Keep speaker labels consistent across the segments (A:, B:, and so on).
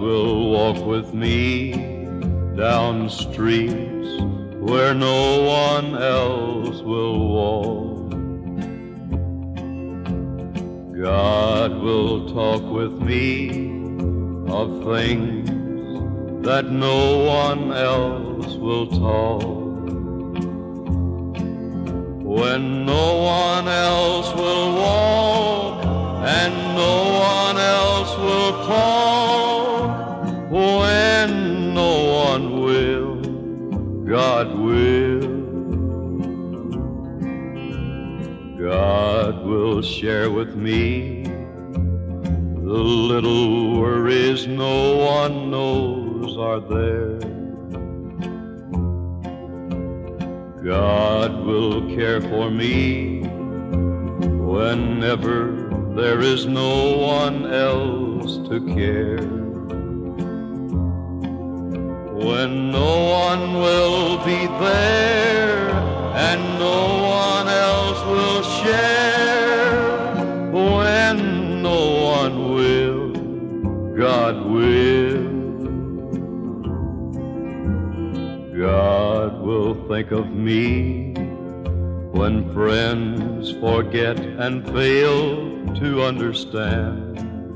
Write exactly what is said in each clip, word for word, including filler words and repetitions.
A: will walk with me down streets where no one else will walk. God will talk with me of things that no one else will talk. When no one else will walk and no one else will talk, when no one will, God will. God will share with me the little worries no one knows are there. God will care for me whenever there is no one else to care. When no one will be there and no one else will share, when no one will, God will. God will think of me when friends forget and fail to understand.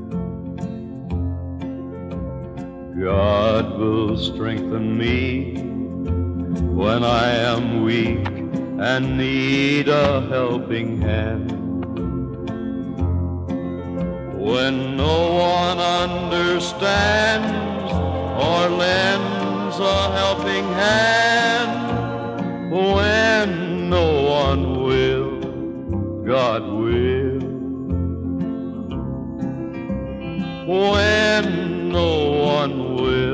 A: God will strengthen me when I am weak and need a helping hand. When no one understands or lends a helping hand, when no one will, God will. When no one will,